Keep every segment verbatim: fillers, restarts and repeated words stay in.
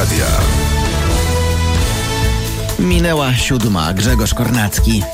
Antyradia. Minęła siódma. Grzegorz Kornacki.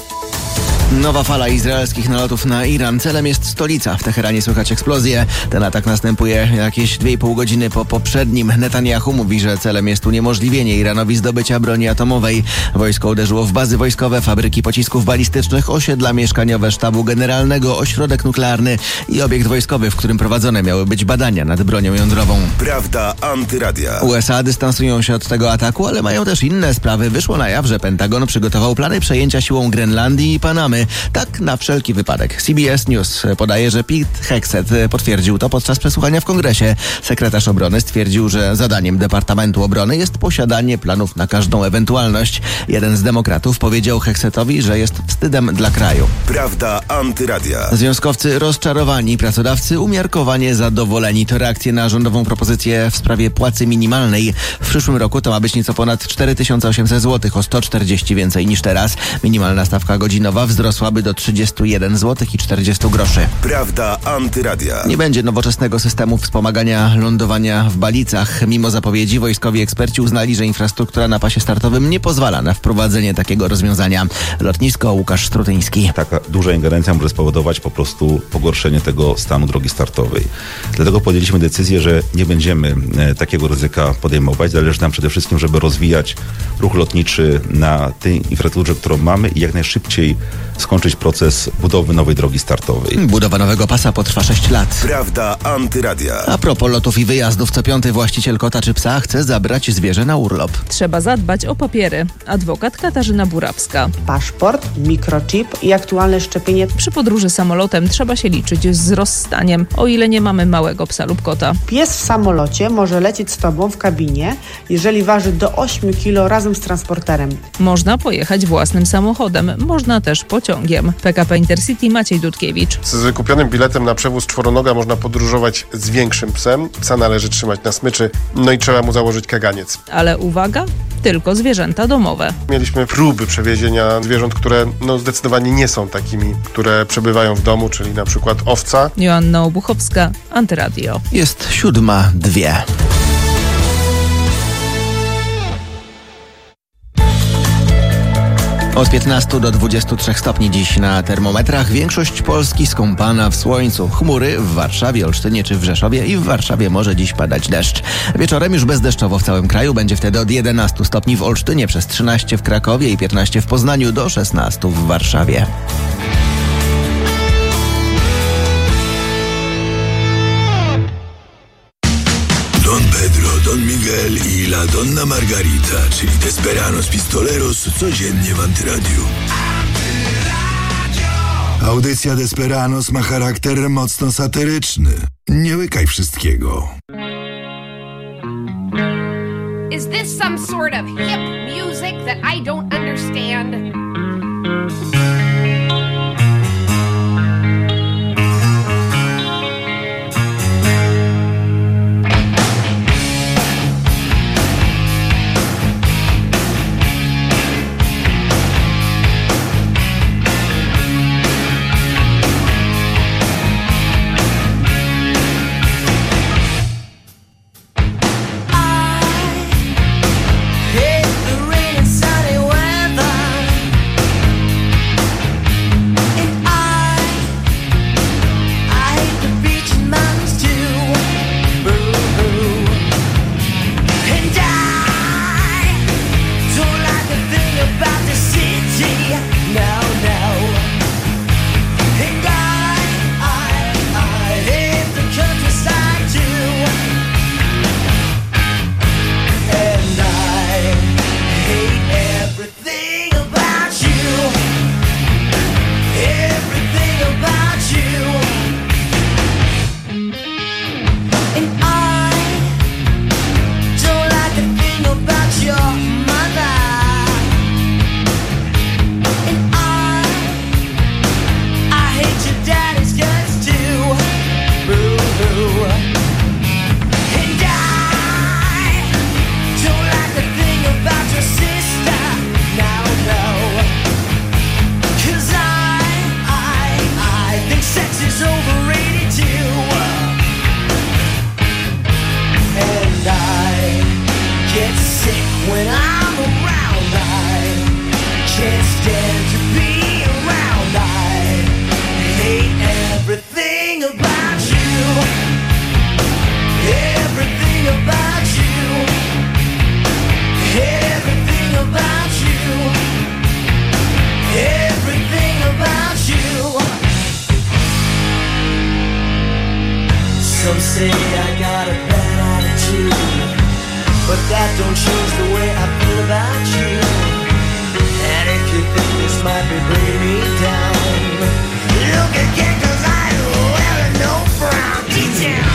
Nowa fala izraelskich nalotów na Iran. Celem jest stolica. W Teheranie słychać eksplozję. Ten atak następuje jakieś dwie i pół godziny po poprzednim. Netanyahu mówi, że celem jest uniemożliwienie Iranowi zdobycia broni atomowej. Wojsko uderzyło w bazy wojskowe, fabryki pocisków balistycznych, osiedla mieszkaniowe sztabu generalnego, ośrodek nuklearny i obiekt wojskowy, w którym prowadzone miały być badania nad bronią jądrową. Prawda Antyradia. U S A dystansują się od tego ataku, ale mają też inne sprawy. Wyszło na jaw, że Pentagon przygotował plany przejęcia siłą Grenlandii i Panamy. Tak na wszelki wypadek. C B S News podaje, że Pete Hegseth potwierdził to podczas przesłuchania w Kongresie. Sekretarz obrony stwierdził, że zadaniem Departamentu Obrony jest posiadanie planów na każdą ewentualność. Jeden z demokratów powiedział Hegsethowi, że jest wstydem dla kraju. Prawda Antyradia. Związkowcy rozczarowani, pracodawcy umiarkowanie zadowoleni. To reakcje na rządową propozycję w sprawie płacy minimalnej. W przyszłym roku to ma być nieco ponad cztery tysiące osiemset złotych, o sto czterdzieści więcej niż teraz. Minimalna stawka godzinowa wzrosłaby do trzydziestu jeden złotych i czterdziestu groszy. Prawda Antyradia. Nie będzie nowoczesnego systemu wspomagania lądowania w balicach. Mimo zapowiedzi wojskowi eksperci uznali, że infrastruktura na pasie startowym nie pozwala na wprowadzenie takiego rozwiązania. Lotnisko, Łukasz Strutyński. Taka duża ingerencja może spowodować po prostu pogorszenie tego stanu drogi startowej. Dlatego podjęliśmy decyzję, że nie będziemy e, takiego ryzyka podejmować. Zależy nam przede wszystkim, żeby rozwijać ruch lotniczy na tej infrastrukturze, którą mamy i jak najszybciej skończyć proces budowy nowej drogi startowej. Budowa nowego pasa potrwa sześć lat. Prawda Antyradia. A propos lotów i wyjazdów, co piąty właściciel kota czy psa chce zabrać zwierzę na urlop. Trzeba zadbać o papiery. Adwokat Katarzyna Burawska. Paszport, mikrochip i aktualne szczepienie. Przy podróży samolotem trzeba się liczyć z rozstaniem, o ile nie mamy małego psa lub kota. Pies w samolocie może lecieć z tobą w kabinie, jeżeli waży do ośmiu kilo razem z transporterem. Można pojechać własnym samochodem, można też pociągiem. P K P Intercity, Maciej Dudkiewicz. Z wykupionym biletem na przewóz czworonoga można podróżować z większym psem. Psa należy trzymać na smyczy, no i trzeba mu założyć kaganiec. Ale uwaga, tylko zwierzęta domowe. Mieliśmy próby przewiezienia zwierząt, które no zdecydowanie nie są takimi, które przebywają w domu, czyli na przykład owca. Joanna Obuchowska, Antyradio. Jest siódma, dwie. Od piętnastu do dwudziestu trzech stopni dziś na termometrach. Większość Polski skąpana w słońcu. Chmury w Warszawie, Olsztynie czy w Rzeszowie i w Warszawie może dziś padać deszcz. Wieczorem już bezdeszczowo w całym kraju. Będzie wtedy od jedenastu stopni w Olsztynie, przez trzynaście w Krakowie i piętnaście w Poznaniu, do szesnastu w Warszawie. Don Pedro, Don Miguel i La Donna Margarita, czyli Desperados Pistoleros, codziennie w Antyradiu. Audycja Desperados ma charakter mocno satyryczny. Nie łykaj wszystkiego. Is this some sort of hip music that I don't understand? but that don't change the way I feel about you. And if you think this might be bringing me down, look again, 'cause I wear no brown detail.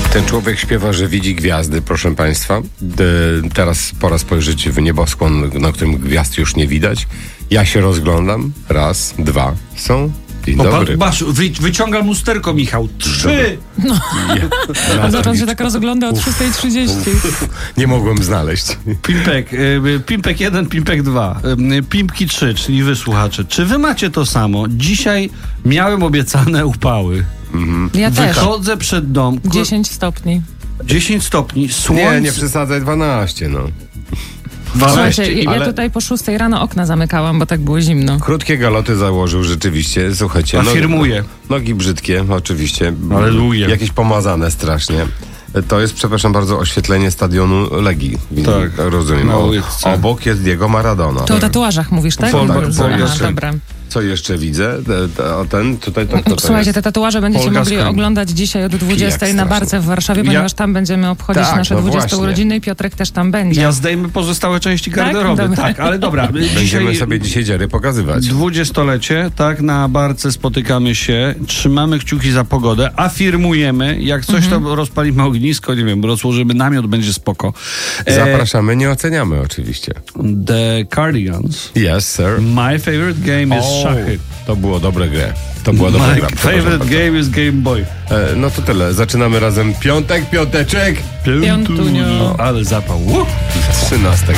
Ten człowiek śpiewa, że widzi gwiazdy, proszę państwa. De, teraz pora spojrzeć w nieboskłon, na którym gwiazd już nie widać. Ja się rozglądam. Raz, dwa. Są. Dzień dobry. Masz, wy, wyciągam lusterko, Michał. Trzy! No. Ja, zaczął się tak rozgląda od szóstej trzydzieści. Nie mogłem znaleźć. Pimpek, y, Pimpek jeden, Pimpek dwa. Y, Pimpki trzy, czyli wy słuchacze. Czy wy macie to samo? Dzisiaj miałem obiecane upały. Mhm. Ja też. Wychodzę przed dom. dziesięć stopni. dziesięć stopni. Słońce. Nie, nie przesadzaj, dwanaście, no. Słuchajcie, ja ale... tutaj po szóstej rano okna zamykałam, bo tak było zimno. Krótkie galoty założył rzeczywiście, słuchajcie. Afirmuję. Nogi, nogi brzydkie, oczywiście. Alleluja. Jakieś pomazane strasznie. To jest, przepraszam bardzo, oświetlenie stadionu Legii. Tak. Rozumiem. Na O, ulicy. obok jest Diego Maradona. To o tatuażach mówisz, tak? Pol- Bo- tak, Aha, jeszcze- dobra. Co jeszcze widzę? Te- te- O ten, tutaj to, to, to Słuchajcie, jest. te tatuaże będziecie Polka mogli Scream. oglądać dzisiaj od dwudziestej na strasznie. Barce w Warszawie, ponieważ tam będziemy obchodzić Tak, nasze no dwudzieste właśnie. urodziny i Piotrek też tam będzie. Ja zdejmę pozostałe części Tak? garderoby. Dobra. Tak, ale dobra. Będziemy Dzisiaj sobie dzisiaj dziery pokazywać. dwudziestolecie, tak, na Barce spotykamy się, trzymamy kciuki za pogodę, afirmujemy, jak coś Mhm. to rozpalimy ognisko, nie wiem, rozłożymy namiot, będzie spoko. E, Zapraszamy, nie oceniamy oczywiście. The Cardigans. Yes, sir. My favorite game is O, szachy. To było dobre grę. To była dobra My gra. favorite przepraszam bardzo. game is Game Boy. E, no to tyle. Zaczynamy razem piątek, piąteczek. Piątunio. Ale zapał. Uh. trzynastego.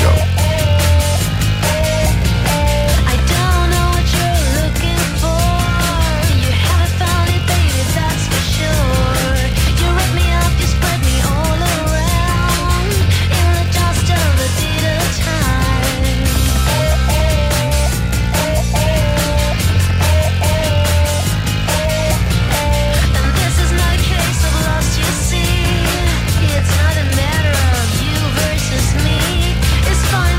I don't know what you're looking for. You haven't found it, baby, that's for sure. You rip me up, you spread me all around. In the dust of the deed of time. And this is not a case of lost, you see. It's not a matter of you versus me. It's fine.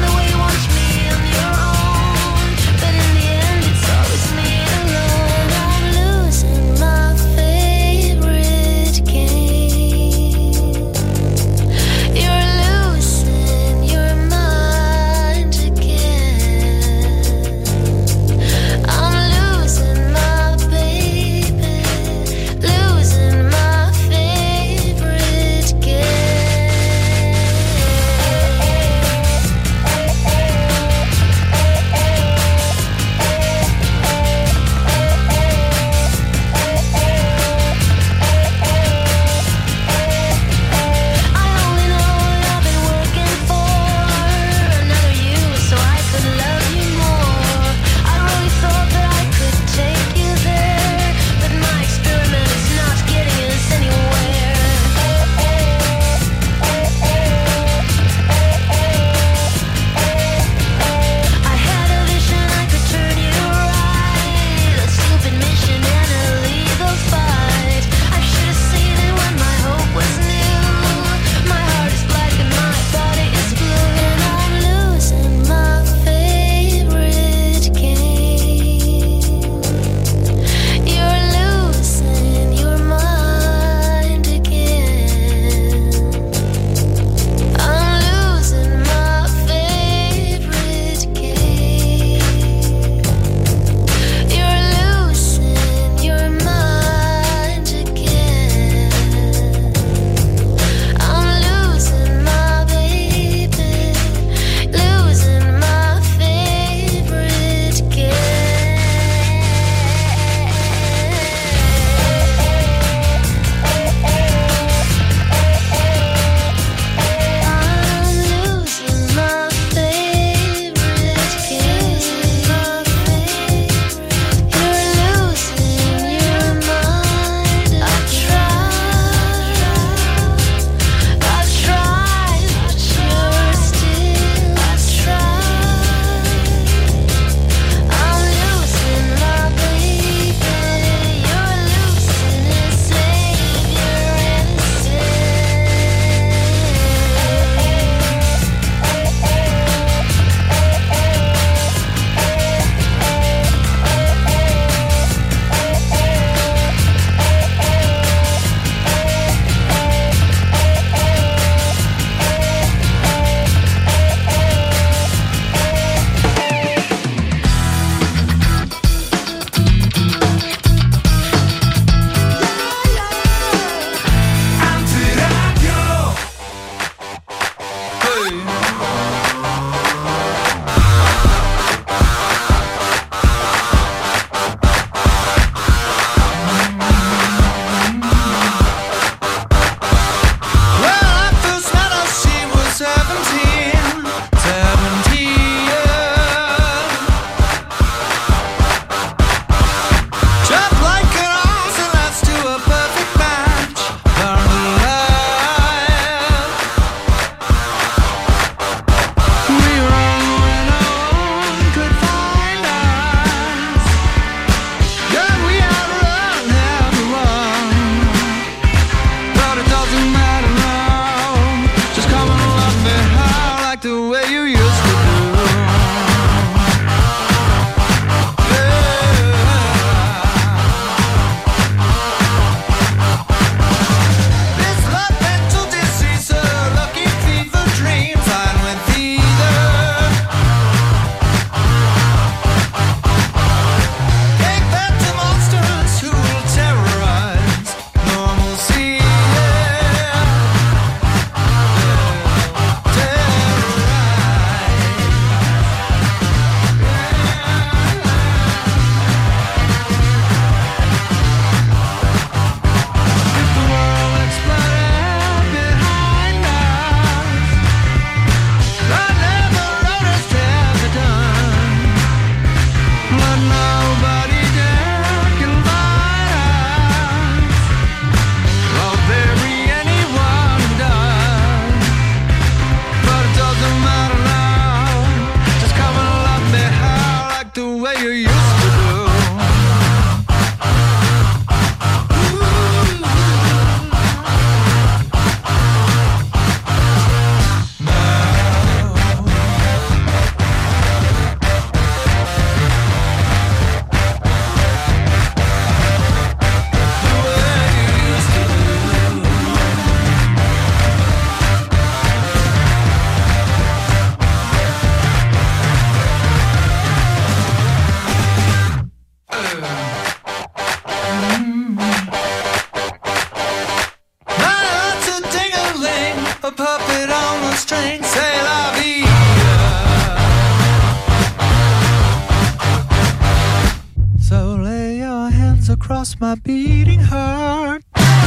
lost my beating heart.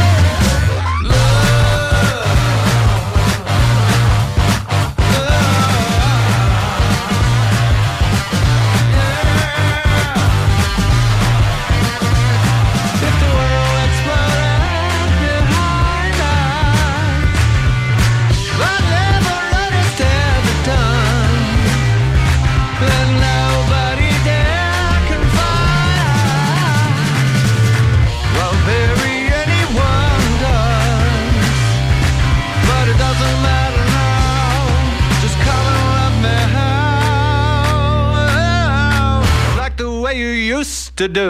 To do.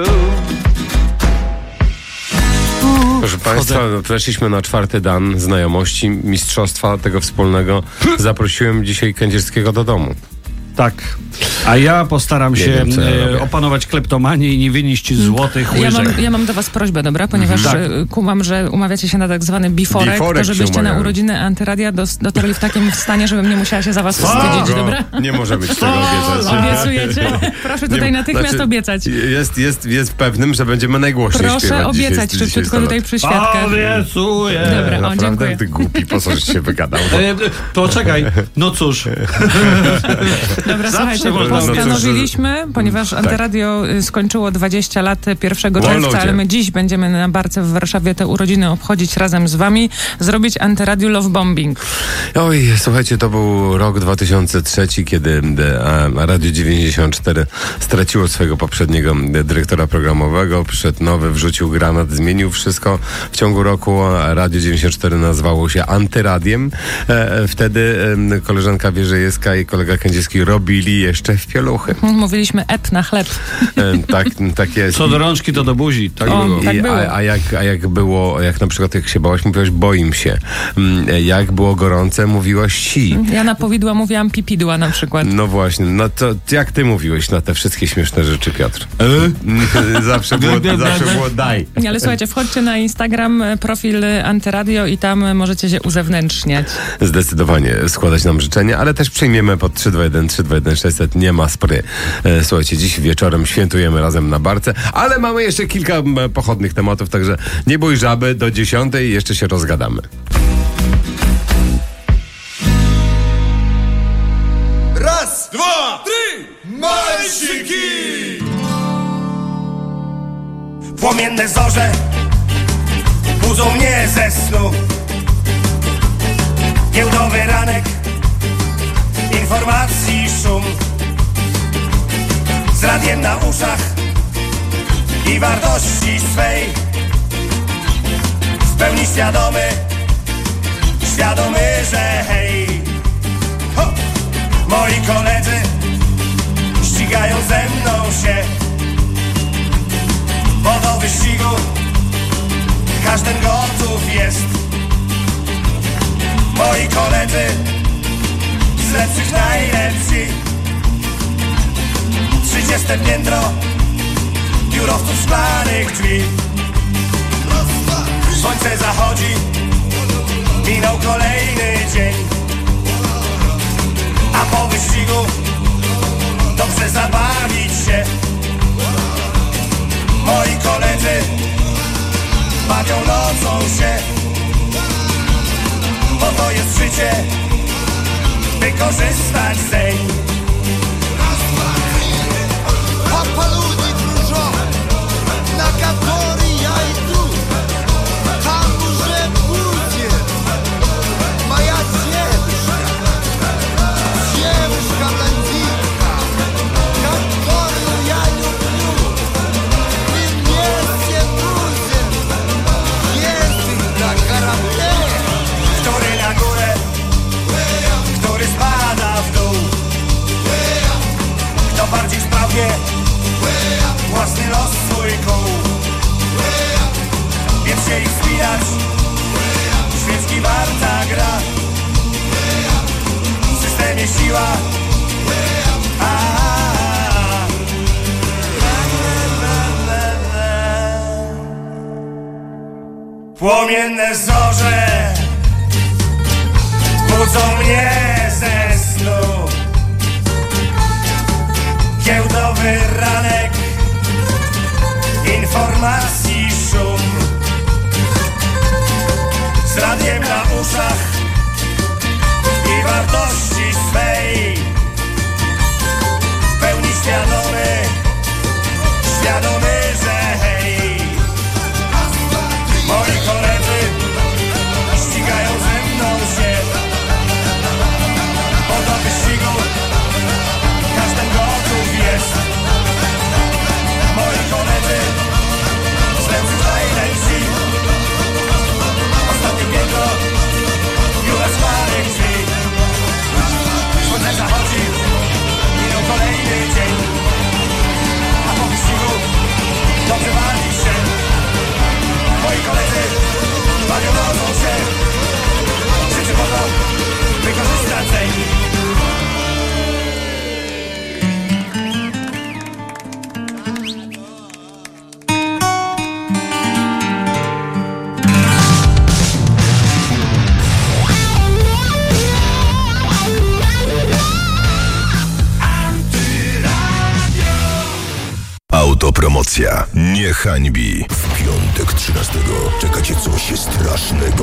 Proszę Państwa, weszliśmy na czwarty dan znajomości, mistrzostwa tego wspólnego. Zaprosiłem dzisiaj Kędzierskiego do domu. Tak. A ja postaram Nie się wiem, co ja e, robię. opanować kleptomanię i nie wynieść złotych Ja łyżek. mam, ja mam do was prośbę, dobra? Ponieważ Tak. tak. kumam, że umawiacie się na tak zwany biforek, Biforek to się żebyście na umawiamy. urodziny Antyradia dos- dotarli w takim stanie, żebym nie musiała się za was wstydzić, dobra? Nie może być tego obiecać. Obiecujecie? Proszę tutaj Nie- natychmiast znaczy, obiecać. Jest, jest, jest pewnym, że będziemy najgłośniej Proszę śpiewać obiecać, dzisiaj, szybciutko dzisiaj tutaj przy świadkach. Obiecuję. Dobra, o, Naprawdę, dziękuję. ty głupi, po co żeś się wygadał? E, poczekaj, no cóż. Dobra, Zawsze słuchajcie, można- postanowiliśmy, ponieważ Antyradio y, skończyło dwadzieścia lat pierwszego O, czerwca, ludzie. ale my dziś będziemy na barce w Warszawie te urodziny obchodzić razem z wami, zrobić Antyradio Love Bombing. Oj, słuchajcie, to był rok dwa tysiące trzeci, kiedy e, Radio dziewięćdziesiąt cztery straciło swojego poprzedniego e, dyrektora programowego, przyszedł nowy, wrzucił granat, zmienił wszystko. W ciągu roku a Radio dziewięćdziesiąt cztery nazywało się Antyradiem. E, wtedy e, koleżanka Wierzejewska i kolega Kędzierski robili jeszcze w pieluchy. Mówiliśmy ep na chleb. E, tak, tak jest. Co do rączki, to do buzi. Tak O, było. tak I, było. a, a, jak, a jak było, jak na przykład jak się bałaś, mówiłaś boim się. Mm, Jak było gorące, mówiłaś si. Ja na powidła mówiłam pipidła na przykład. No właśnie, no to jak ty mówiłeś na te wszystkie śmieszne rzeczy, Piotr? zawsze, było, zawsze było daj. Ale słuchajcie, wchodźcie na Instagram, e, profil Antyradio i tam e, możecie się uzewnętrzniać. Zdecydowanie składać nam życzenia, ale też przyjmiemy pod trzy dwa jeden trzy dwa jeden sześćset, nie ma spry. E, Słuchajcie, dziś wieczorem świętujemy razem na barce, ale mamy jeszcze kilka m, pochodnych tematów, także nie bój żaby, do dziesiątej jeszcze się rozgadamy. Raz, dwa, trzy, malsiki! Płomienne zorze budzą mnie ze snu. Giełdowy ranek, informacji szum. Z radiem na uszach i wartości swej. W pełni świadomy, świadomy, że hej. Ho! Moi koledzy ścigają ze mną się, bo do wyścigu każdy gotów jest. Moi koledzy z lepszych najlepsi. Trzydzieste piętro biurowców szklanych drzwi. Słońce zachodzi, minął kolejny dzień, a po wyścigu dobrze zabawić się. Moi koledzy bawią nocą się, bo to jest życie, by korzystać zeń. По полудни кружок, на который я иду, там уже будет моя девушка, девушка-блондинка, которую я люблю. И вместе будем ездить на корабле. Który na górę, który spada w dół. Kto bardziej sprawnie własny los swój kuł. Więc się ich wspinać, świeczki warta gra. W systemie siła, a, płomienne zorze budzą mnie ze snu. Giełdowy ranek informacji Autopromocja nie hańbi. W piątek trzynastego czekacie coś strasznego.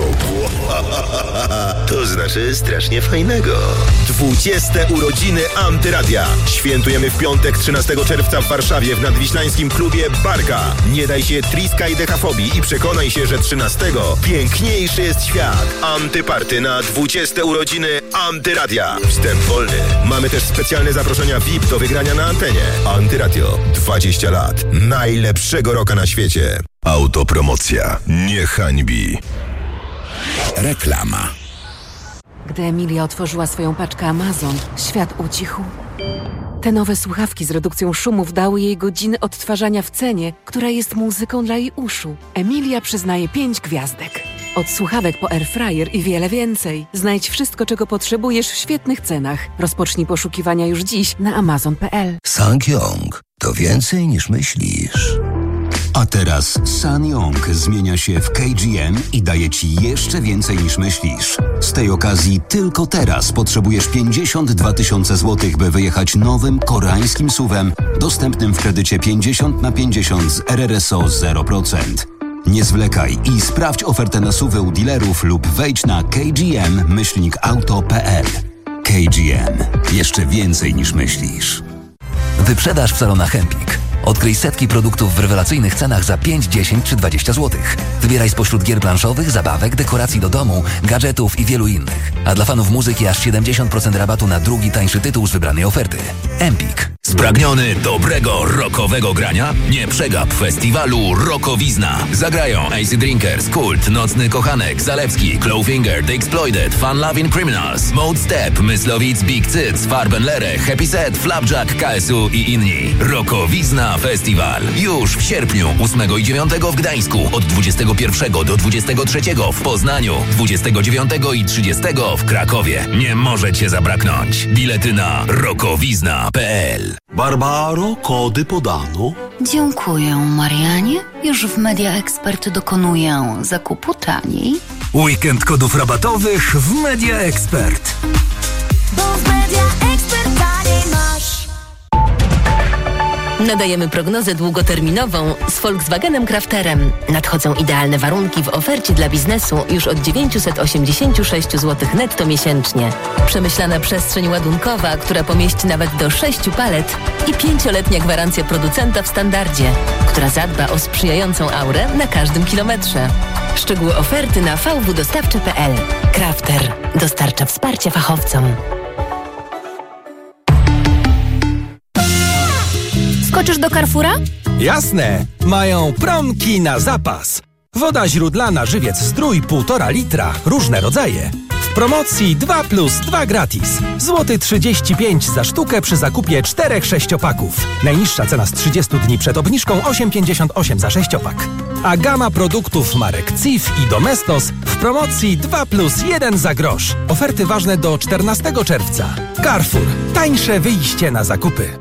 To znaczy strasznie fajnego. dwudzieste urodziny Antyradia. Świętujemy w piątek trzynastego czerwca w Warszawie w nadwiślańskim klubie Barka. Nie daj się triskaj dechafobii i przekonaj się, że trzynastego piękniejszy jest świat. Antyparty na dwudzieste urodziny Antyradia. Wstęp wolny. Mamy też specjalne zaproszenia V I P do wygrania na antenie. Antyradio. dwadzieścia lat. Najlepszego roka na świecie. Autopromocja nie hańbi. Reklama. Gdy Emilia otworzyła swoją paczkę Amazon, świat ucichł. Te nowe słuchawki z redukcją szumów dały jej godziny odtwarzania w cenie, która jest muzyką dla jej uszu. Emilia przyznaje pięć gwiazdek. Od słuchawek po airfryer i wiele więcej. Znajdź wszystko, czego potrzebujesz w świetnych cenach. Rozpocznij poszukiwania już dziś na amazon kropka p l. SsangYong to więcej niż myślisz. A teraz SsangYong zmienia się w K G M i daje Ci jeszcze więcej niż myślisz. Z tej okazji tylko teraz potrzebujesz pięćdziesiąt dwa tysiące złotych, by wyjechać nowym koreańskim suwem dostępnym w kredycie pięćdziesiąt na pięćdziesiąt z R R S O zero procent. Nie zwlekaj i sprawdź ofertę na suwy u dealerów lub wejdź na kgm myślnik auto kropka p l. K G M. Jeszcze więcej niż myślisz. Wyprzedaż w salonach Empik. Odkryj setki produktów w rewelacyjnych cenach za pięć, dziesięć czy dwadzieścia złotych. Wybieraj spośród gier planszowych, zabawek, dekoracji do domu, gadżetów i wielu innych. A dla fanów muzyki aż siedemdziesiąt procent rabatu na drugi tańszy tytuł z wybranej oferty. Empik. Spragniony dobrego rockowego grania? Nie przegap festiwalu Rockowizna. Zagrają Acid Drinkers, Kult, Nocny Kochanek, Zalewski, Clawfinger, The Exploited, Fun Loving Criminals, Mode Step, Myslowic, Big Cyc, Farbenlere, Happy Set, Flapjack, K S U i inni. Rockowizna Festiwal. Już w sierpniu, ósmego i dziewiątego w Gdańsku, od dwudziestego pierwszego do dwudziestego trzeciego w Poznaniu, dwudziestego dziewiątego i trzydziestego w Krakowie. Nie może Cię zabraknąć. Bilety na rockowizna kropka p l. Barbaro, kody podano. Dziękuję, Marianie. Już w Media Expert dokonuję zakupu taniej. Weekend kodów rabatowych w Media Expert. Bo w Media Expert taniej masz. Nadajemy prognozę długoterminową z Volkswagenem Crafterem. Nadchodzą idealne warunki w ofercie dla biznesu już od dziewięćset osiemdziesiąt sześć złotych netto miesięcznie. Przemyślana przestrzeń ładunkowa, która pomieści nawet do sześciu palet i pięcioletnia gwarancja producenta w standardzie, która zadba o sprzyjającą aurę na każdym kilometrze. Szczegóły oferty na v w dostawczy kropka p l. Crafter dostarcza wsparcia fachowcom. Skoczysz do Carrefoura? Jasne! Mają promki na zapas. Woda źródlana Żywiec Zdrój półtora litra, różne rodzaje. W promocji dwa plus dwa gratis. Złoty trzydzieści pięć za sztukę przy zakupie czterech sześciopaków. Najniższa cena z trzydziestu dni przed obniżką osiem pięćdziesiąt osiem za sześciopak. A gama produktów marek C I F i Domestos w promocji dwa plus jeden za grosz. Oferty ważne do czternastego czerwca. Carrefour. Tańsze wyjście na zakupy.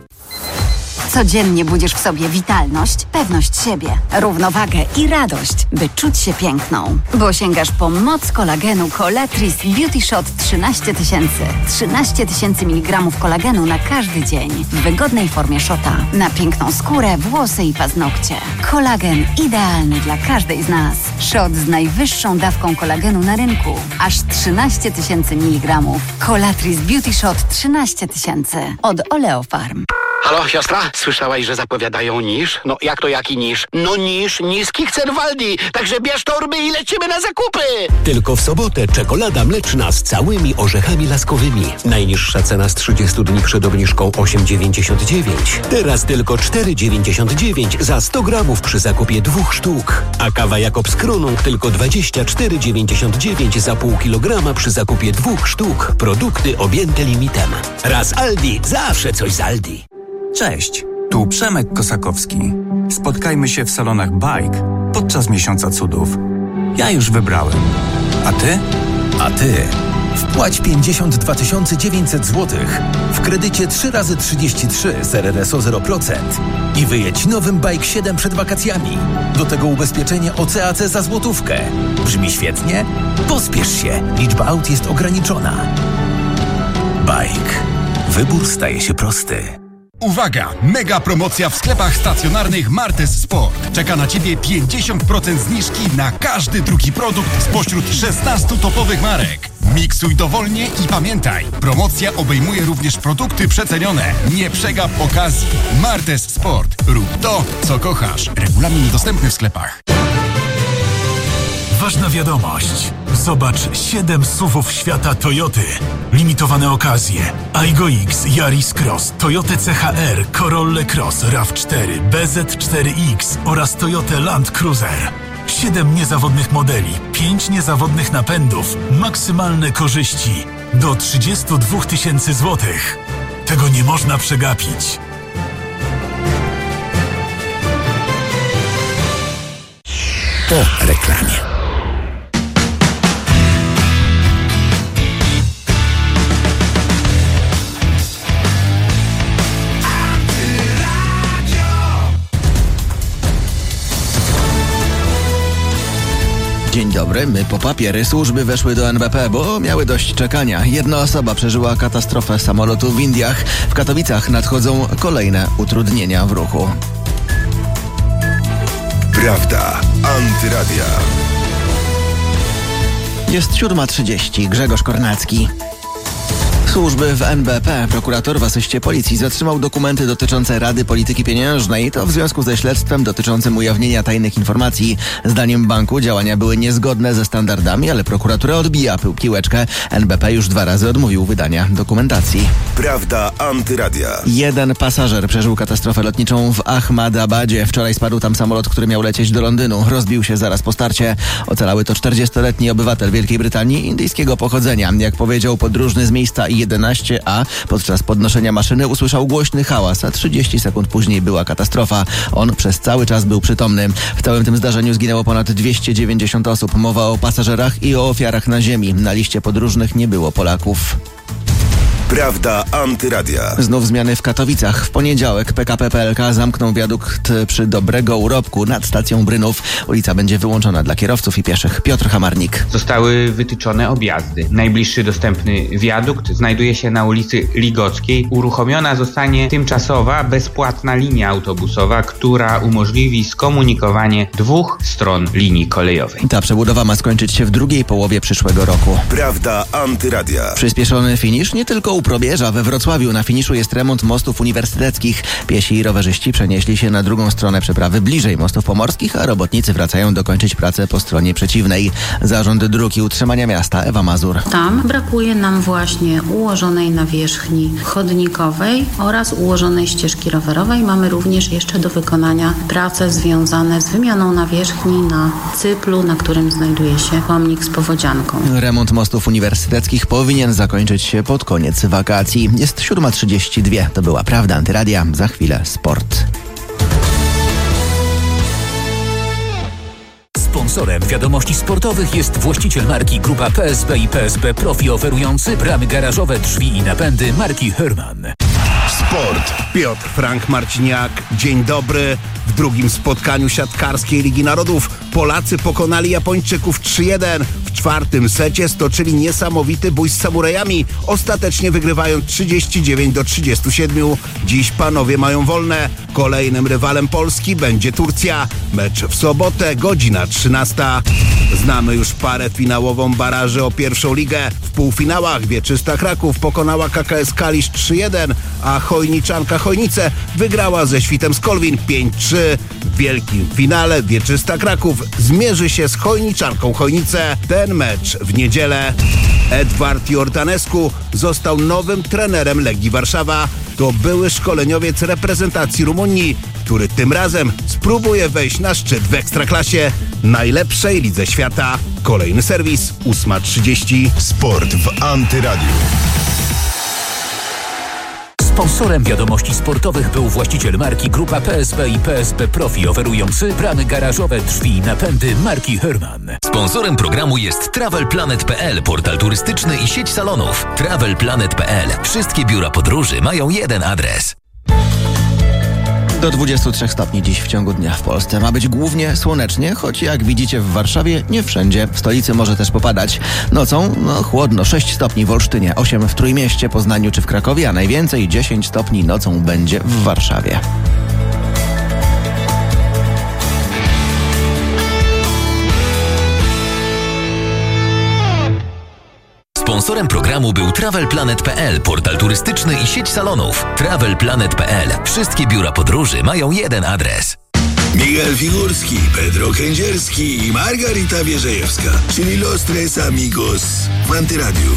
Codziennie budzisz w sobie witalność, pewność siebie, równowagę i radość, by czuć się piękną. Bo sięgasz po moc kolagenu Colatris Beauty Shot trzynaście tysięcy. trzynaście tysięcy miligramów kolagenu na każdy dzień. W wygodnej formie shota. Na piękną skórę, włosy i paznokcie. Kolagen idealny dla każdej z nas. Shot z najwyższą dawką kolagenu na rynku. Aż trzynaście tysięcy miligramów. Colatris Beauty Shot trzynaście tysięcy. Od Oleofarm. Halo, siostra? Słyszałaś, że zapowiadają niż? No jak to jaki niż? No niż niskich cen w Aldi. Także bierz torby i lecimy na zakupy. Tylko w sobotę czekolada mleczna z całymi orzechami laskowymi. Najniższa cena z trzydziestu dni przed obniżką osiem dziewięćdziesiąt dziewięć. Teraz tylko cztery dziewięćdziesiąt dziewięć za sto gramów przy zakupie dwóch sztuk. A kawa Jakobs Kronung tylko dwadzieścia cztery dziewięćdziesiąt dziewięć za pół kilograma przy zakupie dwóch sztuk. Produkty objęte limitem. Raz Aldi, zawsze coś z Aldi. Cześć, tu Przemek Kosakowski. Spotkajmy się w salonach Bike podczas Miesiąca Cudów. Ja już wybrałem. A ty? A ty? Wpłać pięćdziesiąt dwa tysiące dziewięćset złotych w kredycie trzy razy trzydzieści trzy z R R S O zero procent i wyjedź nowym Bike siedem przed wakacjami. Do tego ubezpieczenie O C A C za złotówkę. Brzmi świetnie? Pospiesz się, liczba aut jest ograniczona. Bike. Wybór staje się prosty. Uwaga! Mega promocja w sklepach stacjonarnych Martes Sport. Czeka na Ciebie pięćdziesiąt procent zniżki na każdy drugi produkt spośród szesnastu topowych marek. Miksuj dowolnie i pamiętaj, promocja obejmuje również produkty przecenione. Nie przegap okazji. Martes Sport. Rób to, co kochasz. Regulamin dostępny w sklepach. Ważna wiadomość. Zobacz siedem S U V-ów świata Toyoty. Limitowane okazje. Aygo X, Yaris Cross, Toyota C H R, Corolla Cross, RAV cztery, B Z cztery X oraz Toyota Land Cruiser. siedem niezawodnych modeli, pięć niezawodnych napędów, maksymalne korzyści do trzydzieści dwa tysięcy złotych. Tego nie można przegapić. Po reklamie. Dzień dobry, my po papiery. Służby weszły do N B P, bo miały dość czekania. Jedna osoba przeżyła katastrofę samolotu w Indiach. W Katowicach nadchodzą kolejne utrudnienia w ruchu. Prawda Antyradia. Jest siódma trzydzieści. Grzegorz Kornacki. Służby w N B P. Prokurator w asyście policji zatrzymał dokumenty dotyczące Rady Polityki Pieniężnej. To w związku ze śledztwem dotyczącym ujawnienia tajnych informacji. Zdaniem banku działania były niezgodne ze standardami, ale prokuratura odbija piłeczkę. N B P już dwa razy odmówił wydania dokumentacji. Prawda Antyradia. Jeden pasażer przeżył katastrofę lotniczą w Ahmadabadzie. Wczoraj spadł tam samolot, który miał lecieć do Londynu. Rozbił się zaraz po starcie. Ocalały to czterdziestoletni obywatel Wielkiej Brytanii indyjskiego pochodzenia. Jak powiedział podróżny z miejsca I jedenaście A, podczas podnoszenia maszyny usłyszał głośny hałas, a trzydzieści sekund później była katastrofa. On przez cały czas był przytomny. W całym tym zdarzeniu zginęło ponad dwieście dziewięćdziesiąt osób. Mowa o pasażerach i o ofiarach na ziemi. Na liście podróżnych nie było Polaków. Prawda Antyradia. Znów zmiany w Katowicach. W poniedziałek P K P P L K zamknął wiadukt przy Dobrego Urobku nad stacją Brynów. Ulica będzie wyłączona dla kierowców i pieszych. Piotr Hamarnik. Zostały wytyczone objazdy. Najbliższy dostępny wiadukt znajduje się na ulicy Ligockiej. Uruchomiona zostanie tymczasowa, bezpłatna linia autobusowa, która umożliwi skomunikowanie dwóch stron linii kolejowej. Ta przebudowa ma skończyć się w drugiej połowie przyszłego roku. Prawda Antyradia. Przyspieszony finisz nie tylko u Probierza. We Wrocławiu na finiszu jest remont mostów uniwersyteckich. Piesi i rowerzyści przenieśli się na drugą stronę przeprawy bliżej mostów pomorskich, a robotnicy wracają dokończyć pracę po stronie przeciwnej. Zarząd Dróg i Utrzymania Miasta, Ewa Mazur. Tam brakuje nam właśnie ułożonej nawierzchni chodnikowej oraz ułożonej ścieżki rowerowej. Mamy również jeszcze do wykonania prace związane z wymianą nawierzchni na cyplu, na którym znajduje się pomnik z powodzianką. Remont mostów uniwersyteckich powinien zakończyć się pod koniec wakacji. Jest siódma trzydzieści dwa. To była Prawda Antyradia. Za chwilę sport. Sponsorem wiadomości sportowych jest właściciel marki Grupa P S B i P S B Profi, oferujący bramy garażowe, drzwi i napędy marki Herman. Sport. Piotr Frank Marciniak. Dzień dobry. W drugim spotkaniu siatkarskiej Ligi Narodów Polacy pokonali Japończyków trzy jeden. W czwartym secie stoczyli niesamowity bój z samurajami, ostatecznie wygrywając trzydzieści dziewięć do trzydziestu siedmiu. Dziś panowie mają wolne. Kolejnym rywalem Polski będzie Turcja. Mecz w sobotę, godzina trzynasta. Znamy już parę finałową baraży o pierwszą ligę. W półfinałach Wieczysta Kraków pokonała K K S Kalisz trzy jeden, a Chojniczanka Chojnice wygrała ze Świtem Skolwin pięć trzy. W wielkim finale Wieczysta Kraków zmierzy się z Chojniczanką Chojnice. Ten mecz w niedzielę. Edward Jordanescu został nowym trenerem Legii Warszawa. To były szkoleniowiec reprezentacji Rumunii, który tym razem spróbuje wejść na szczyt w Ekstraklasie, najlepszej lidze świata. Kolejny serwis, ósma trzydzieści. Sport w Antyradiu. Sponsorem wiadomości sportowych był właściciel marki Grupa P S B i P S B Profi, oferujący bramy garażowe, drzwi i napędy marki Herman. Sponsorem programu jest travel planet kropka p l, portal turystyczny i sieć salonów. travel planet kropka p l. Wszystkie biura podróży mają jeden adres. Do dwudziestu trzech stopni dziś w ciągu dnia w Polsce. Ma być głównie słonecznie, choć jak widzicie w Warszawie nie wszędzie. W stolicy może też popadać. Nocą no chłodno, sześć stopni w Olsztynie, osiem w Trójmieście, Poznaniu czy w Krakowie, a najwięcej dziesięć stopni nocą będzie w Warszawie. Sponsorem programu był Travel Planet kropka pe el, portal turystyczny i sieć salonów. Travel Planet kropka pe el. Wszystkie biura podróży mają jeden adres. Miguel Figurski, Pedro Kędzierski i Margarita Wierzejewska, czyli Los Tres Amigos w Antyradiu.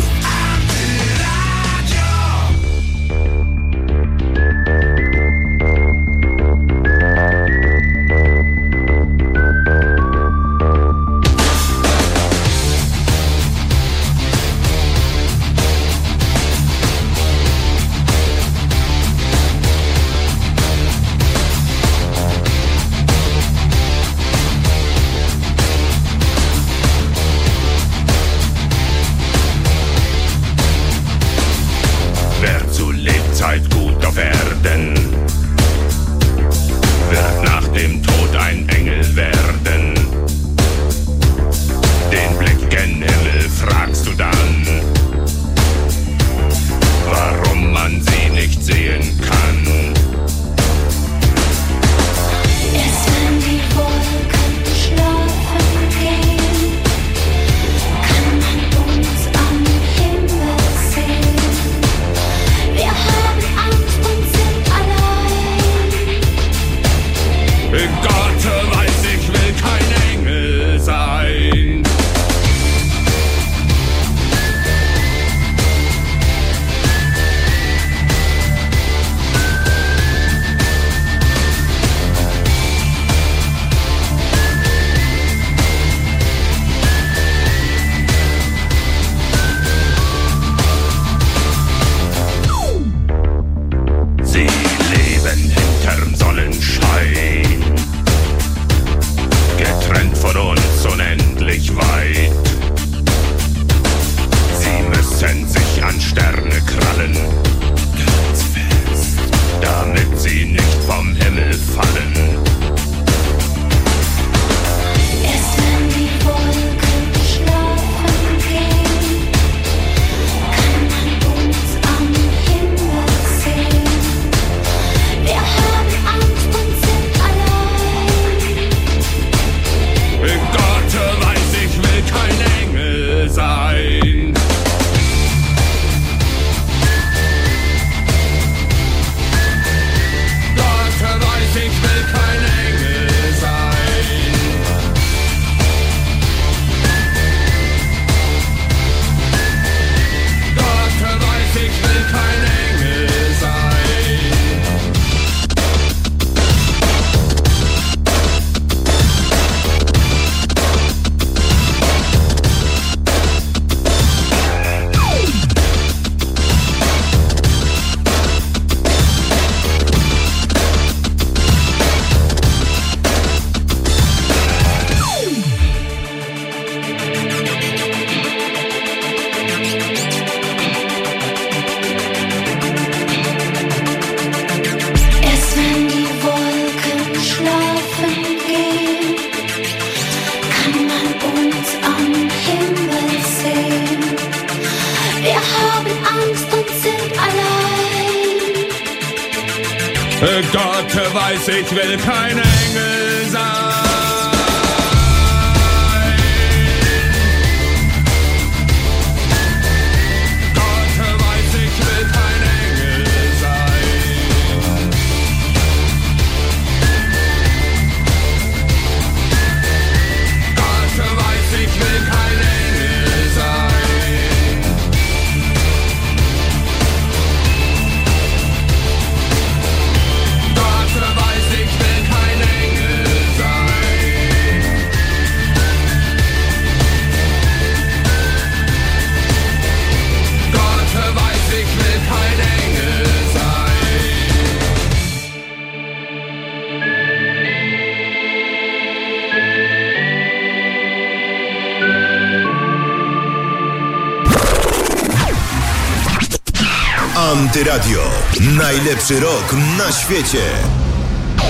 Gott weiß, ich will kein Engel sein. Gott weiß, ich will kein Engel sein. Gott weiß, ich will kein Engel sein. Gott weiß, ich will kein Engel sein. Gott weiß, ich will kein Engel sein. Antyradio. Najlepszy rok na świecie.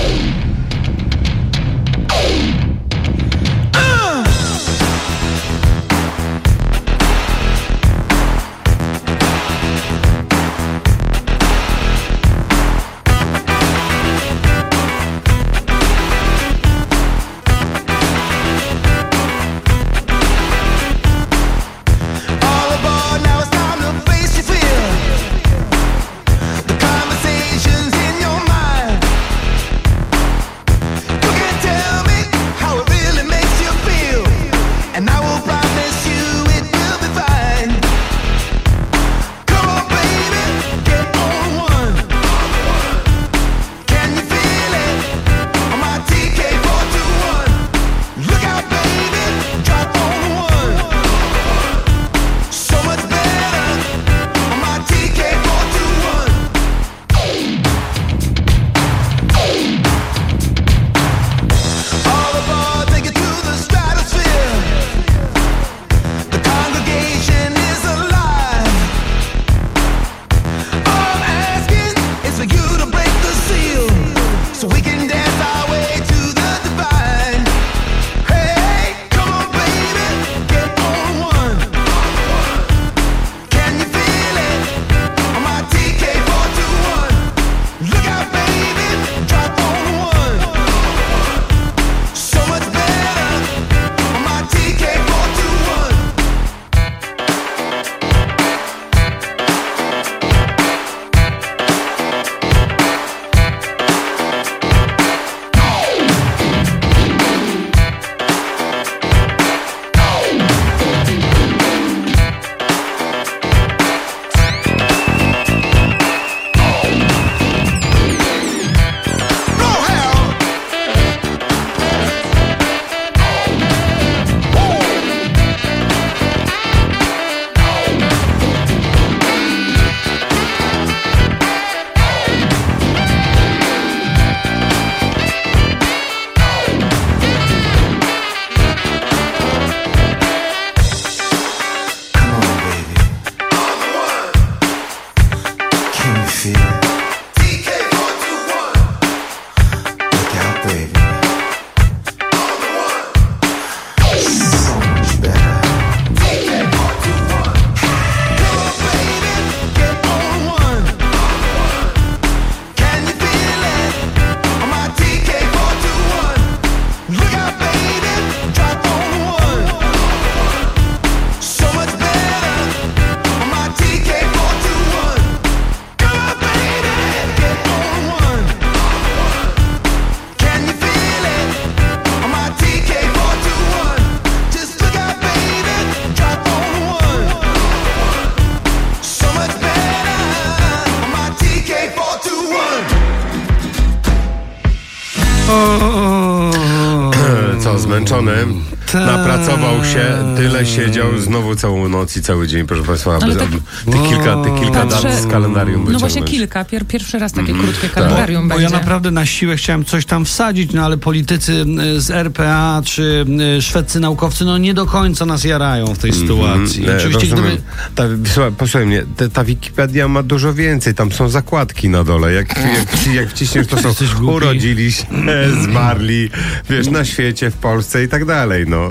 Co, zmęczony? Napracował się, tyle siedział, znowu całą noc i cały dzień, proszę Państwa, aby tak, tych kilka, tych kilka patrzę, dat z kalendarium wyciągnąć. No właśnie kilka, Pier, pierwszy raz takie mm, krótkie kalendarium bo, bo będzie. ja naprawdę na siłę chciałem coś tam wsadzić, no ale politycy z R P A czy szwedzcy naukowcy, no nie do końca nas jarają w tej mm, sytuacji. Mm, Oczywiście gdyby... ta, słuchaj, posłuchaj mnie, ta, ta Wikipedia ma dużo więcej, tam są zakładki na dole, jak, jak, jak wciśniesz, to są urodzili się, zmarli, wiesz, na świecie, w Polsce i tak dalej, no.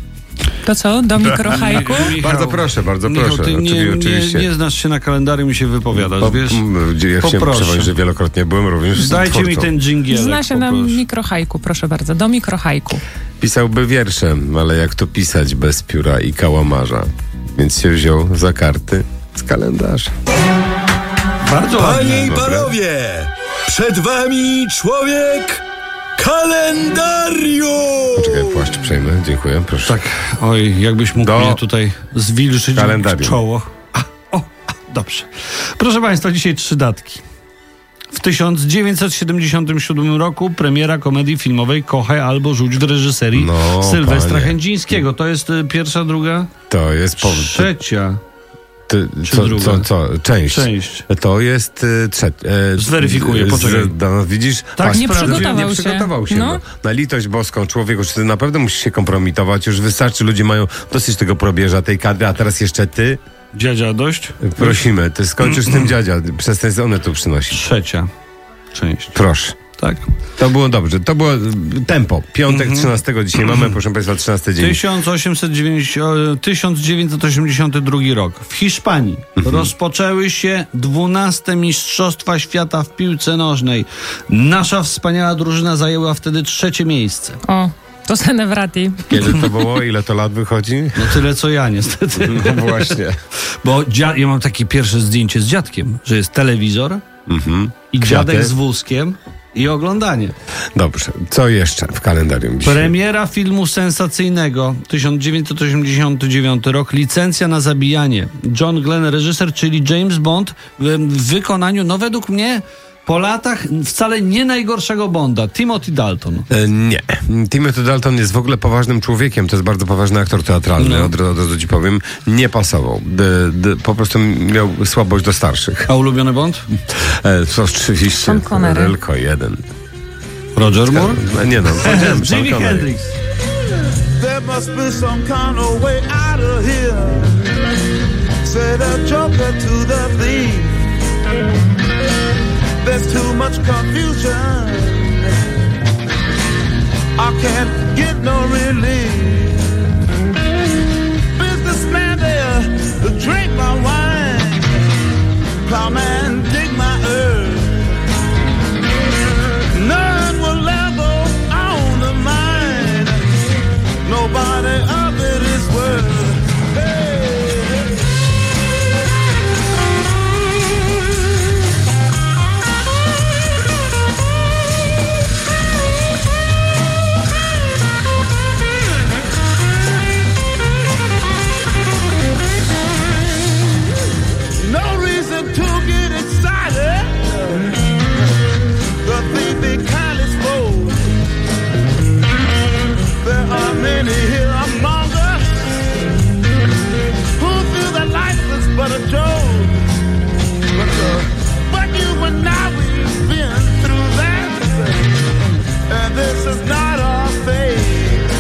To co, do mikrohajku? Bardzo proszę, bardzo Michał, proszę. ty nie, oczywiście. Nie, nie znasz się na kalendarium i się wypowiadasz, Po, wiesz? Ja chciałem przypomnieć, że wielokrotnie byłem również Dajcie twórcą. mi ten dżingielek. Zna się na mikrohajku, proszę bardzo, do mikrohajku. Pisałby wierszem, ale jak to pisać bez pióra i kałamarza? Więc się wziął za karty z kalendarza. Bardzo Panie i panowie, przed wami człowiek kalendarium! Poczekaj, płaszcz przejmę, dziękuję, proszę. Tak, oj, jakbyś mógł Do mnie tutaj zwilżyć kalendarium. czoło. A, o, a, dobrze. Proszę Państwa, dzisiaj trzy datki. W tysiąc dziewięćset siedemdziesiątym siódmym roku premiera komedii filmowej Kochaj albo rzuć w reżyserii no, Sylwestra panie. Chędzińskiego. To jest y, pierwsza, druga? To jest po... Trzecia. Ty, Czy co, druga? co, co? Część. Część. To jest y, trzecia. E, Zweryfikuję, poczekaj. Z, no, widzisz? Tak, Patrz, nie przygotował nie się. przygotował się. No. No. Na litość boską, człowieku, czy ty naprawdę musisz się kompromitować? Już wystarczy, ludzie mają dosyć tego probierza, tej kadry, a teraz jeszcze ty? Dziadzia, dość? Prosimy, ty skończysz z tym dziadzia. Przestań one tu przynosić. Trzecia część. Proszę. Tak. To było dobrze. To było tempo. Piątek, trzynastego dzisiaj mamy, proszę Państwa, trzynasty dzień. tysiąc dziewięćset osiemdziesiąty drugi rok. W Hiszpanii Mhm. rozpoczęły się dwunaste Mistrzostwa Świata w piłce nożnej. Nasza wspaniała drużyna zajęła wtedy trzecie miejsce. O, to Senevrati. Kiedy to było? Ile to lat wychodzi? No tyle co ja niestety. No właśnie. Bo dzia- ja mam takie pierwsze zdjęcie z dziadkiem, że jest telewizor mhm. i Kwiaty. dziadek z wózkiem i oglądanie. Dobrze, co jeszcze w kalendarium dzisiaj? Premiera filmu sensacyjnego, tysiąc dziewięćset osiemdziesiąty dziewiąty rok, Licencja na zabijanie. John Glenn, reżyser, czyli James Bond w, w wykonaniu, no według mnie, po latach wcale nie najgorszego Bonda. Timothy Dalton. E, nie. Timothy Dalton jest w ogóle poważnym człowiekiem. To jest bardzo poważny aktor teatralny. No. Od, od razu ci powiem. Nie pasował. D, d, po prostu miał słabość do starszych. A ulubiony Bond? E, to oczywiście. Sean Connery. Tylko jeden. Roger Moore? E, nie no. Jimi Hendrix. There must be some kind of way out of here. Say the joker to the thief. There's too much confusion. I can't get no relief. Businessman there to drink my wine. Plowman dig my earth. None will ever own the mine. Nobody of it is worth. But a joke, but, uh, but you and I, we've been through that, and this is not our fate.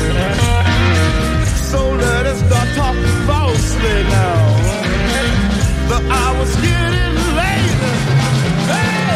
So let us start talking falsely now. The hour's getting late. Hey!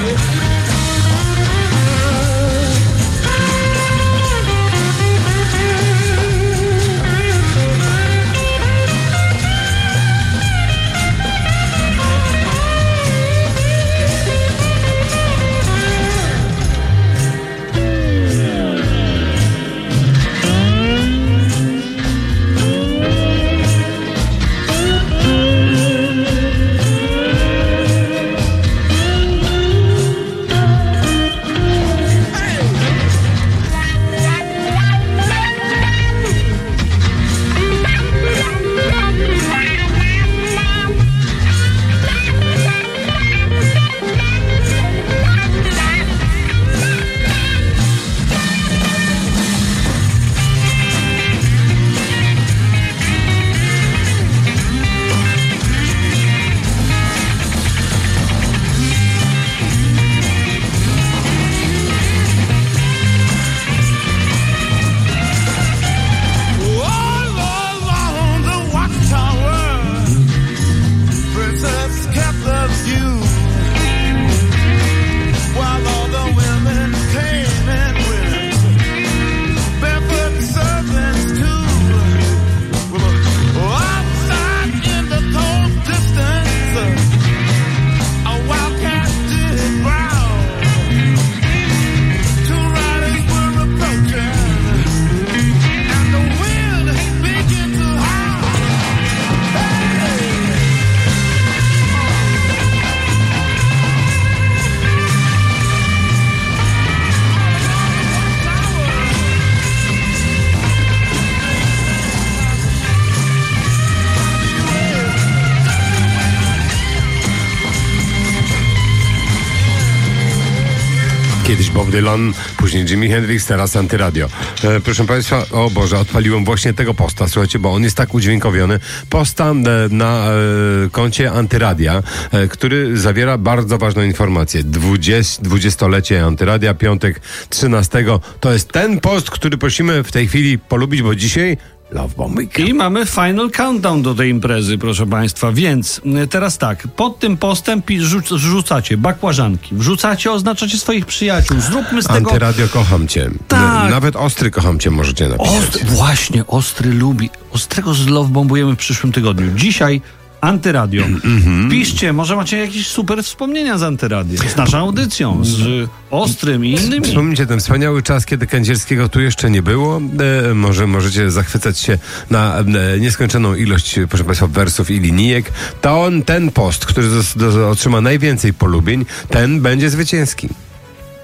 Kiedyś Bob Dylan, później Jimi Hendrix, teraz Antyradio. E, proszę Państwa, o Boże, odpaliłem właśnie tego posta, słuchajcie, bo on jest tak udźwiękowiony. Posta e, na e, koncie Antyradia, e, który zawiera bardzo ważną informację. dwudziestolecie Antyradia, piątek trzynastego. To jest ten post, który prosimy w tej chwili polubić, bo dzisiaj Love Bomb Weekend. I mamy final countdown do tej imprezy, proszę Państwa, więc teraz tak, pod tym postem rzuc- rzucacie bakłażanki, wrzucacie, oznaczacie swoich przyjaciół, zróbmy z tego... Antyradio, kocham cię. Tak. Nawet Ostry, kocham cię możecie napisać. Ostry, właśnie, Ostry lubi. Ostrego z Love bombujemy w przyszłym tygodniu. Dzisiaj Antyradio. Mm-hmm. Piszcie, może macie jakieś super wspomnienia z Antyradia, z naszą audycją, z Ostrym i innymi. Wspomnijcie ten wspaniały czas, kiedy Kędzierskiego tu jeszcze nie było. E, może możecie zachwycać się na e, nieskończoną ilość, proszę Państwa, wersów i linijek. To on, ten post, który do, do, otrzyma najwięcej polubień, ten będzie zwycięski.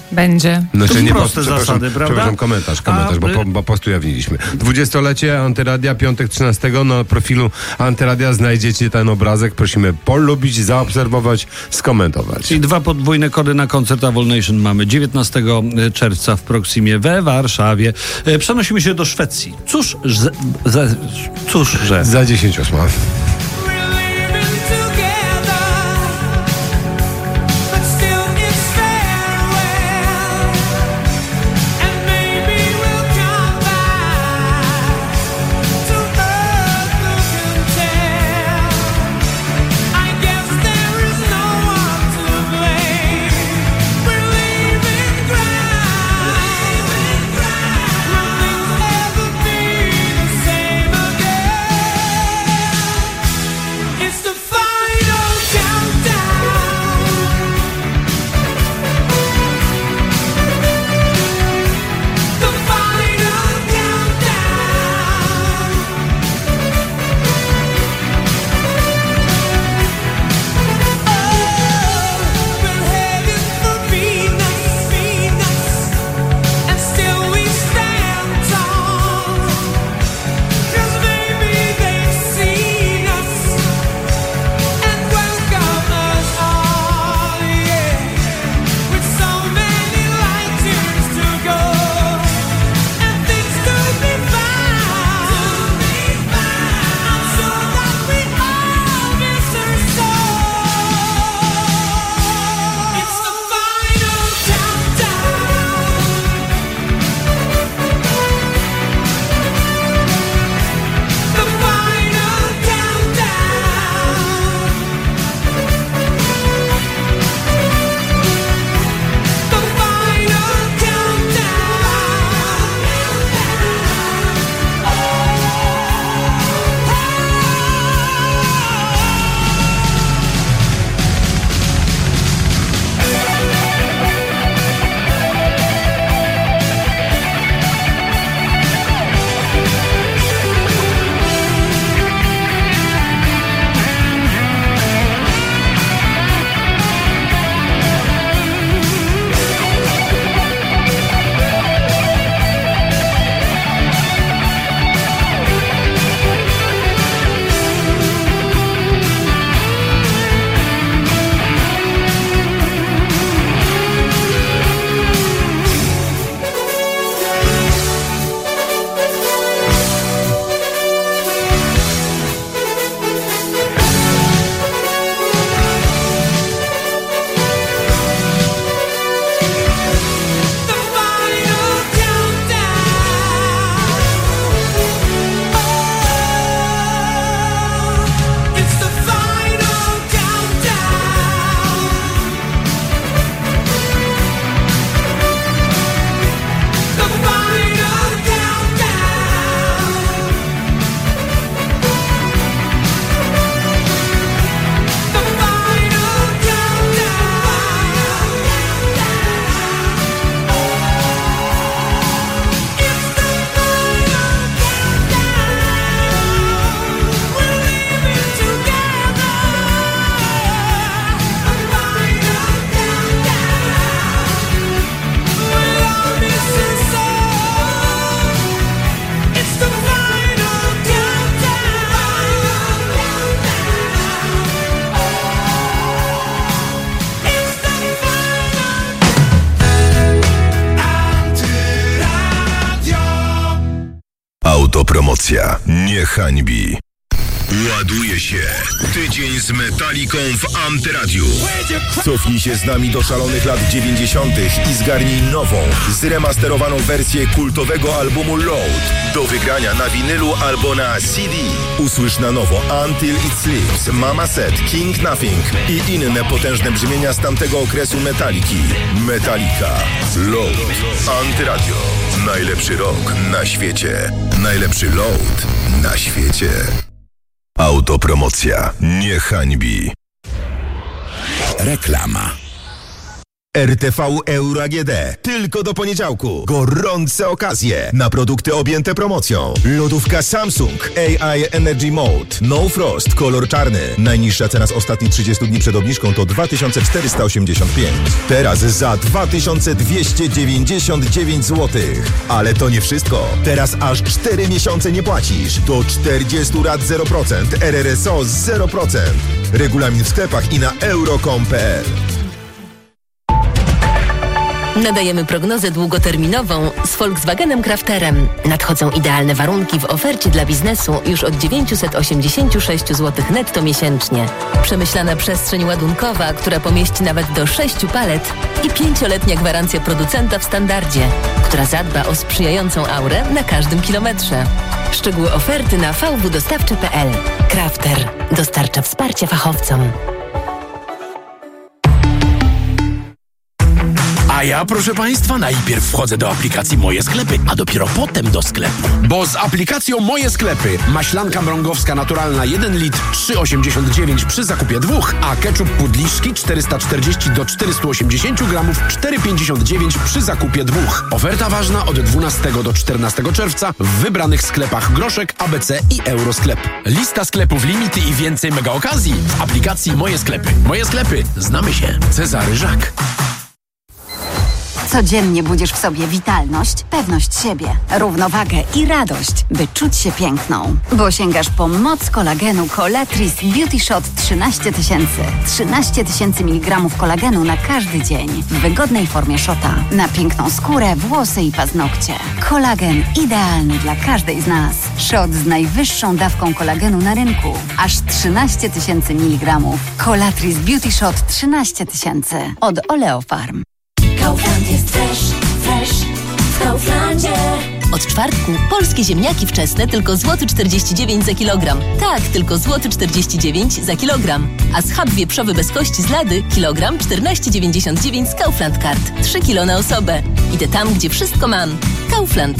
Będzie. Znaczy, To nie proste post- zasady, przepraszam, prawda? Przepraszam, komentarz, komentarz, A, bo, y- po, bo postu jawniliśmy. Dwudziestolecie Antyradia, piątek trzynastego na profilu Antyradia znajdziecie ten obrazek. Prosimy polubić, zaobserwować, skomentować. I dwa podwójne kody na koncert Avol Nation mamy dziewiętnastego czerwca w Proximie we Warszawie. E, Przenosimy się do Szwecji. Cóż, że, za, cóż, że... Za dziesięć osma. Autopromocja nie hańbi. Ładuje się tydzień z Metaliką w Antyradiu. Cofnij się z nami do szalonych lat dziewięćdziesiątych i zgarnij nową, zremasterowaną wersję kultowego albumu Load. Do wygrania na winylu albo na C D. Usłysz na nowo Until It Sleeps, Mama Said, King Nothing i inne potężne brzmienia z tamtego okresu Metaliki. Metallica. Load. Antyradio. Najlepszy rock na świecie. Najlepszy load na świecie. Autopromocja nie hańbi. Reklama. R T V Euro A G D. Tylko do poniedziałku. Gorące okazje na produkty objęte promocją. Lodówka Samsung A I Energy Mode. No Frost. Kolor czarny. Najniższa cena z ostatnich trzydziestu dni przed obniżką to dwa tysiące czterysta osiemdziesiąt pięć. Teraz za dwa tysiące dwieście dziewięćdziesiąt dziewięć złotych. Ale to nie wszystko. Teraz aż cztery miesiące nie płacisz. Do czterdziestu rat zero procent. R R S O zero procent. Regulamin w sklepach i na euro kropka com kropka p l. Nadajemy prognozę długoterminową z Volkswagenem Crafterem. Nadchodzą idealne warunki w ofercie dla biznesu już od dziewięćset osiemdziesiąt sześć złotych netto miesięcznie. Przemyślana przestrzeń ładunkowa, która pomieści nawet do sześciu palet i pięcioletnia gwarancja producenta w standardzie, która zadba o sprzyjającą aurę na każdym kilometrze. Szczegóły oferty na v w dostawcze kropka p l. Crafter dostarcza wsparcia fachowcom. A ja, proszę Państwa, najpierw wchodzę do aplikacji Moje Sklepy, a dopiero potem do sklepu. Bo z aplikacją Moje Sklepy maślanka mrągowska naturalna jeden litr trzy osiemdziesiąt dziewięć przy zakupie dwóch, a ketchup Pudliszki czterysta czterdzieści do czterystu osiemdziesięciu gramów cztery pięćdziesiąt dziewięć przy zakupie dwóch. Oferta ważna od dwunastego do czternastego czerwca w wybranych sklepach Groszek, A B C i Eurosklep. Lista sklepów, limity i więcej mega okazji w aplikacji Moje Sklepy. Moje Sklepy. Znamy się. Cezary Żak. Codziennie budzisz w sobie witalność, pewność siebie, równowagę i radość, by czuć się piękną. Bo sięgasz po moc kolagenu Colatris Beauty Shot trzynaście tysięcy. trzynaście tysięcy miligramów kolagenu na każdy dzień. W wygodnej formie shota. Na piękną skórę, włosy i paznokcie. Kolagen idealny dla każdej z nas. Shot z najwyższą dawką kolagenu na rynku. Aż trzynaście tysięcy miligramów. Colatris Beauty Shot trzynaście tysięcy. Od Oleofarm. Kaufland jest fresh, fresh w Kauflandzie. Od czwartku polskie ziemniaki wczesne tylko złoty czterdzieści dziewięć za kilogram. Tak, tylko złoty czterdzieści dziewięć za kilogram. A schab wieprzowy bez kości z lady kilogram czternaście dziewięćdziesiąt dziewięć z Kaufland Card. trzy kilo na osobę. Idę tam, gdzie wszystko mam. Kaufland.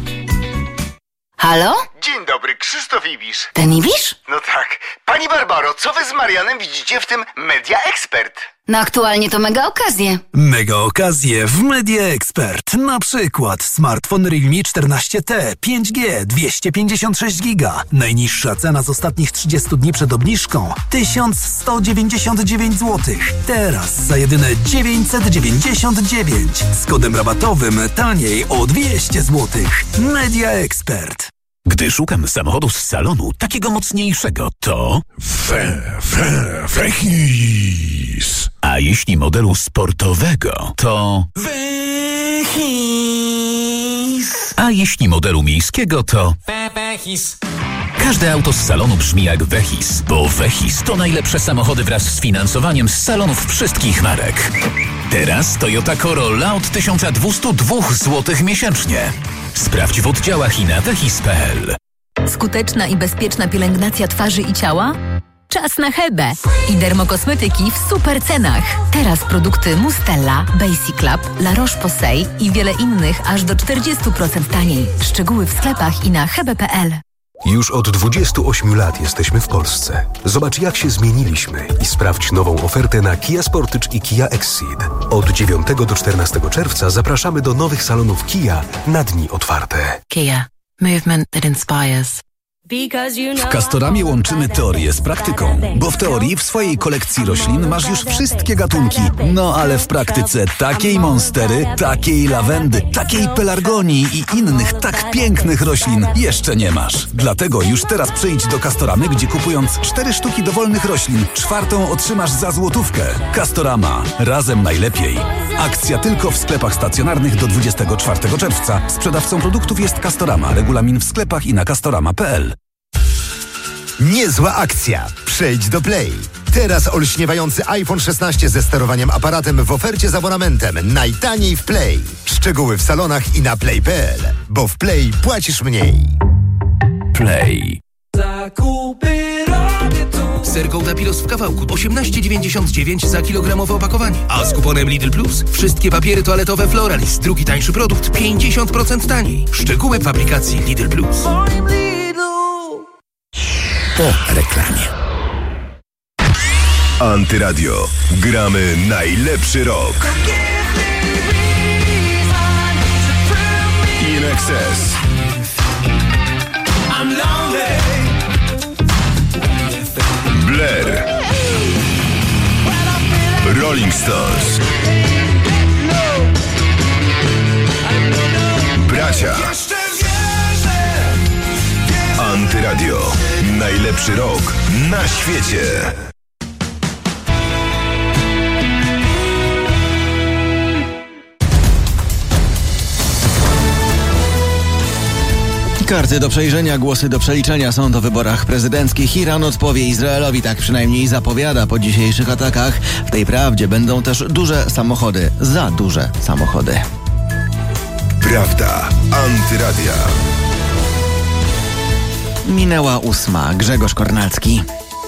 Halo? Dzień dobry, Krzysztof Ibisz. Ten Ibisz? No tak. Pani Barbaro, co wy z Marianem widzicie w tym Media Expert? No aktualnie to mega okazje. Mega okazje w Media Expert. Na przykład smartfon Realme czternaście T, pięć G, dwieście pięćdziesiąt sześć giga. Najniższa cena z ostatnich trzydziestu dni przed obniżką tysiąc sto dziewięćdziesiąt dziewięć złotych. Teraz za jedyne dziewięćset dziewięćdziesiąt dziewięć. Z kodem rabatowym taniej o dwieście złotych. Media Expert. Gdy szukam samochodu z salonu, takiego mocniejszego, to... Fe, fe, Vechis. A jeśli modelu sportowego, to... Vechis. A jeśli modelu miejskiego, to... Vechis. Każde auto z salonu brzmi jak Vechis, bo Vechis to najlepsze samochody wraz z finansowaniem z salonów wszystkich marek. Teraz Toyota Corolla od tysiąc dwieście dwa złotych miesięcznie. Sprawdź w oddziałach i na vechis kropka p l. Skuteczna i bezpieczna pielęgnacja twarzy i ciała? Czas na Hebę i dermokosmetyki w super cenach. Teraz produkty Mustella, Basic Club, La Roche-Posay i wiele innych aż do czterdzieści procent taniej. Szczegóły w sklepach i na hebe kropka p l. Już od dwudziestu ośmiu lat jesteśmy w Polsce. Zobacz, jak się zmieniliśmy i sprawdź nową ofertę na Kia Sportage i Kia Exceed. Od dziewiątego do czternastego czerwca zapraszamy do nowych salonów Kia na dni otwarte. Kia. Movement that inspires. W Castoramie łączymy teorię z praktyką, bo w teorii w swojej kolekcji roślin masz już wszystkie gatunki, no ale w praktyce takiej monstery, takiej lawendy, takiej pelargonii i innych tak pięknych roślin jeszcze nie masz. Dlatego już teraz przyjdź do Castoramy, gdzie kupując cztery sztuki dowolnych roślin, czwartą otrzymasz za złotówkę. Castorama. Razem najlepiej. Akcja tylko w sklepach stacjonarnych do dwudziestego czwartego czerwca. Sprzedawcą produktów jest Castorama. Regulamin w sklepach i na castorama kropka p l. Niezła akcja. Przejdź do Play. Teraz olśniewający iPhone szesnaście ze sterowaniem aparatem w ofercie z abonamentem. Najtaniej w Play. Szczegóły w salonach i na play kropka p l. Bo w Play płacisz mniej. Play. Zakupy robię tu. Ser Gouda-Pilos w kawałku osiemnaście dziewięćdziesiąt dziewięć za kilogramowe opakowanie. A z kuponem Lidl Plus wszystkie papiery toaletowe Floralis. Drugi tańszy produkt pięćdziesiąt procent taniej. Szczegóły w aplikacji Lidl Plus. Po reklamie. Antyradio. Gramy najlepszy rok. In Excess. Blair. Rolling Stones. Bracia. Antyradio. Najlepszy rok na świecie. Karty do przejrzenia, głosy do przeliczenia są do wyborach prezydenckich. Iran odpowie Izraelowi, tak przynajmniej zapowiada po dzisiejszych atakach. W tej prawdzie będą też duże samochody, za duże samochody. Prawda Antyradia. Minęła ósma. Grzegorz Kornacki.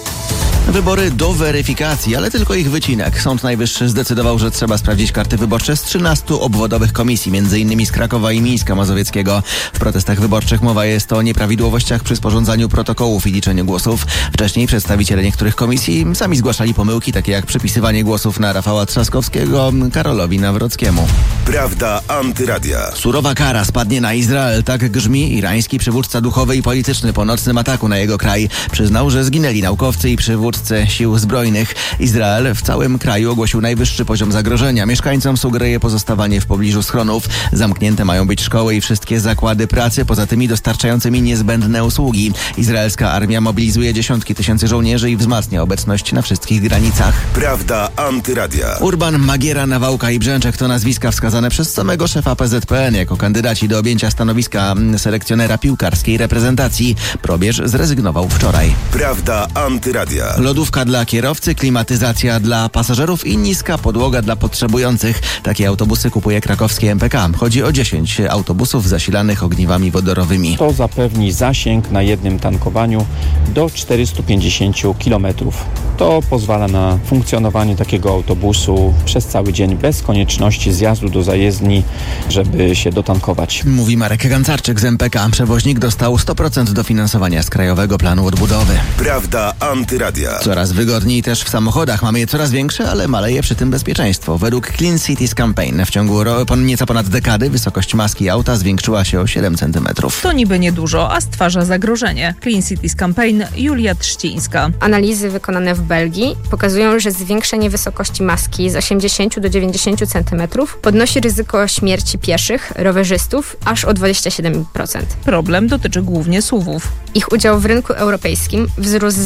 Wybory do weryfikacji, ale tylko ich wycinek. Sąd Najwyższy zdecydował, że trzeba sprawdzić karty wyborcze z trzynastu obwodowych komisji, między innymi z Krakowa i Mińska Mazowieckiego. W protestach wyborczych mowa jest o nieprawidłowościach przy sporządzaniu protokołów i liczeniu głosów. Wcześniej przedstawiciele niektórych komisji sami zgłaszali pomyłki, takie jak przypisywanie głosów na Rafała Trzaskowskiego Karolowi Nawrockiemu. Prawda Antyradia. Surowa kara spadnie na Izrael, tak grzmi irański przywódca duchowy i polityczny po nocnym ataku na jego kraj. Przyznał, że zginęli naukowcy i przywódcy sił zbrojnych. Izrael w całym kraju ogłosił najwyższy poziom zagrożenia. Mieszkańcom sugeruje pozostawanie w pobliżu schronów. Zamknięte mają być szkoły i wszystkie zakłady pracy, poza tymi dostarczającymi niezbędne usługi. Izraelska armia mobilizuje dziesiątki tysięcy żołnierzy i wzmacnia obecność na wszystkich granicach. Prawda Antyradia. Urban, Magiera, Nawałka i Brzęczek to nazwiska wskazane przez samego szefa P Z P N jako kandydaci do objęcia stanowiska selekcjonera piłkarskiej reprezentacji. Probierz zrezygnował wczoraj. Prawda Antyradia. Lodówka dla kierowcy, klimatyzacja dla pasażerów i niska podłoga dla potrzebujących. Takie autobusy kupuje krakowskie M P K. Chodzi o dziesięć autobusów zasilanych ogniwami wodorowymi. To zapewni zasięg na jednym tankowaniu do czterystu pięćdziesięciu kilometrów. To pozwala na funkcjonowanie takiego autobusu przez cały dzień bez konieczności zjazdu do zajezdni, żeby się dotankować. Mówi Marek Gancarczyk z M P K. Przewoźnik dostał sto procent dofinansowania z Krajowego Planu Odbudowy. Prawda Antyradia. Coraz wygodniej też w samochodach. Mamy je coraz większe, ale maleje przy tym bezpieczeństwo. Według Clean Cities Campaign w ciągu ro- pon- nieco ponad dekady wysokość maski auta zwiększyła się o siedem centymetrów. To niby niedużo, a stwarza zagrożenie. Clean Cities Campaign, Julia Trzcińska. Analizy wykonane w Belgii pokazują, że zwiększenie wysokości maski z osiemdziesięciu do dziewięćdziesięciu centymetrów podnosi ryzyko śmierci pieszych, rowerzystów aż o dwadzieścia siedem procent. Problem dotyczy głównie S U V-ów. Ich udział w rynku europejskim wzrósł